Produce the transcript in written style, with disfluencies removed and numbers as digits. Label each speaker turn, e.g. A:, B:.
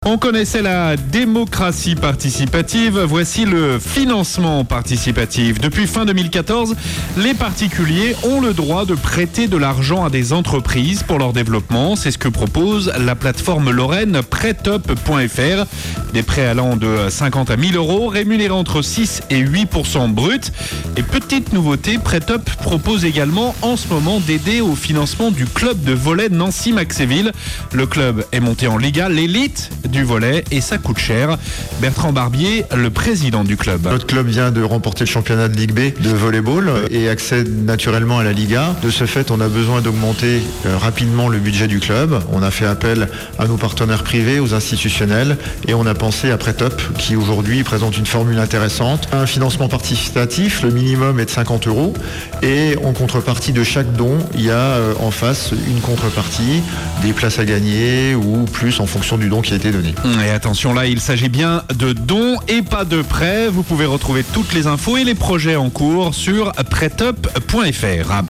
A: On connaissait la démocratie participative, voici le financement participatif. Depuis fin 2014, les particuliers ont le droit de prêter de l'argent à des entreprises pour leur développement. C'est ce que propose la plateforme lorraine prêtup.fr. Des prêts allant de 50 à 1000 euros, rémunérés entre 6 et 8% brut. Et petite nouveauté, Prêtup propose également en ce moment d'aider au financement du club de volley Nancy-Maxéville. Le club est monté en Liga, l'élite du volley, et ça coûte cher. Bertrand Barbier, le président du club.
B: Notre club vient de remporter le championnat de Ligue B de volleyball et accède naturellement à la Liga. De ce fait, on a besoin d'augmenter rapidement le budget du club. On a fait appel à nos partenaires privés, aux institutionnels, et on a pensé à Prêtup qui aujourd'hui présente une formule intéressante. Un financement participatif, le minimum est de 50 euros, et en contrepartie de chaque don, il y a en face une contrepartie, des places à gagner ou plus en fonction du don qui a été donné.
A: Et attention, là, il s'agit bien de dons et pas de prêts. Vous pouvez retrouver toutes les infos et les projets en cours sur prêtup.fr.